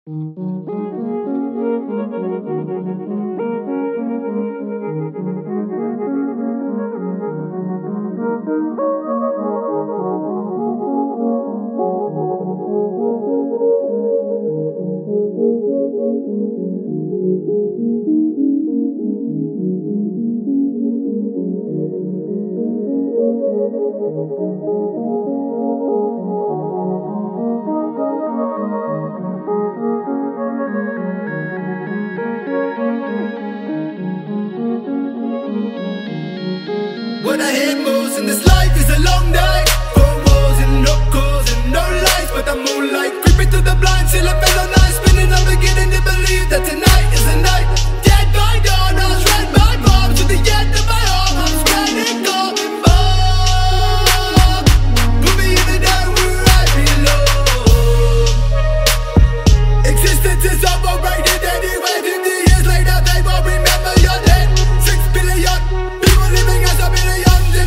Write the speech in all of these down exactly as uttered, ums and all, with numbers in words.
What I hate most in this life is a long night. Four walls and no calls and no lights, but the moonlight creeping through the blinds till I feel on night spinning. I'm beginning to believe that tonight is the night. Dead by dawn, I was read by bombs to the end of my arm. I'm spreading coming back. Put me in the night where I belong. Existence is overrated anyway. fifty years later, they won't remember your name. Six billion people living as a million.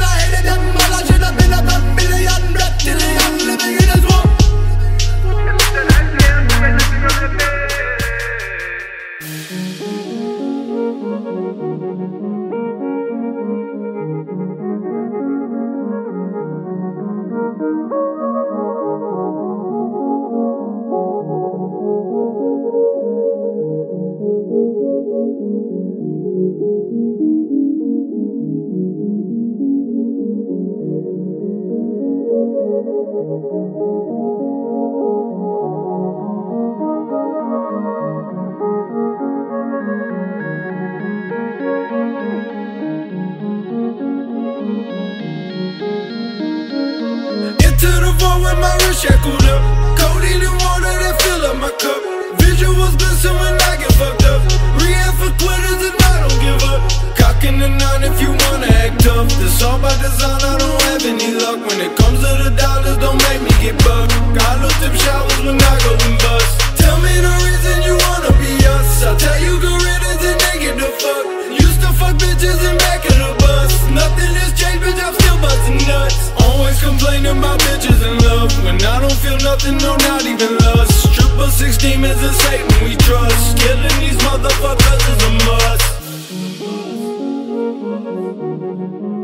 Into the vault with my wrist shackled up. Codeine and water that fill up my cup. Visuals glisten when I get fucked up. Rehab for quitters and I don't give up. Cocking the nine if you wanna act tough. This all by design, I don't have any luck. When it comes to the dollars, don't make me get bucked. Got little tip showers when I go and bust. Tell me the reason you wanna be us. I'll tell you good riddance and they get the fuck. Used to fuck bitches in back of the bus. Nothing has changed, bitch, I'm still busting nuts. Always complaining about bitches and love. When I don't feel nothing, no, not even lust. Triple six demons and Satan we trust. Killing these motherfuckers is a must.